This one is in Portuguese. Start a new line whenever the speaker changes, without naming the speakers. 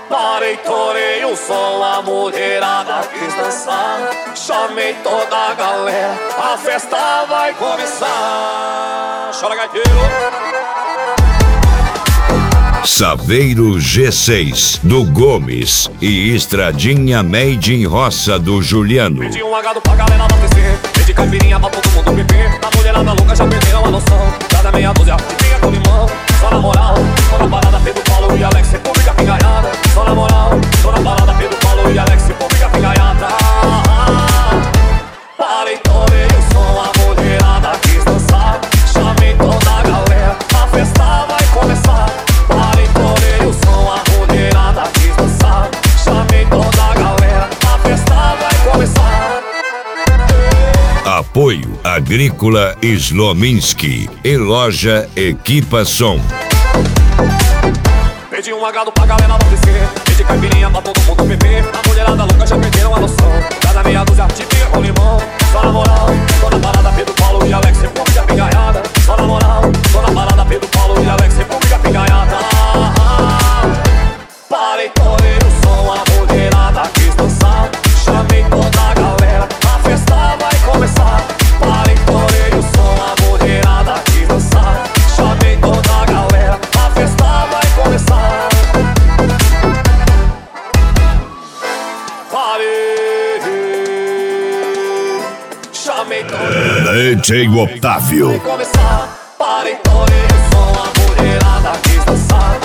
Parei, torei o som, a mulherada quis dançar. Chamei toda a galera, a festa vai começar. Chora, gaiteiro.
Saveiro G6 do Gomes e Estradinha Made in Roça do Juliano.
Pedi um agado pra galera abastecer, pedi caipirinha pra todo mundo beber. A mulherada louca já perderam a noção. Cada meia dúzia de pinga com limão. Só na moral, tô na parada, Pedro Paulo e Alex, República Pingaiada. Só na moral, tô na parada, Pedro Paulo e Alex, República Pingaiada. Parei, torei o som, a mulherada quis dançar. Chamei toda a galera, a festa vai começar. Parei, torei o som, a mulherada quis dançar. Chamei toda a galera, a festa vai começar.
Apoio Agrícola Slominski e Loja Equipa Som.
Pedi um agado pra galera abastecer, pedi caipirinha pra todo mundo beber. A mulherada louca já perderam a noção. Cada meia dúzia de pinga com limão. Só na moral, tô na parada, Pedro Paulo e Alex, República Pingaiada. Só na moral, tô na parada, Pedro Paulo e Alex, República Pingaiada. Parei, torei o som, a mulherada quis dançar. Chamei toda a galera, a festa vai começar. Parei, torei o som, a mulherada quis dançar. Chamei toda a galera, a festa vai começar. Parei, chamei toda
DJ Otávio.
vai começar. Parei, torei o som, a mulherada quis dançar.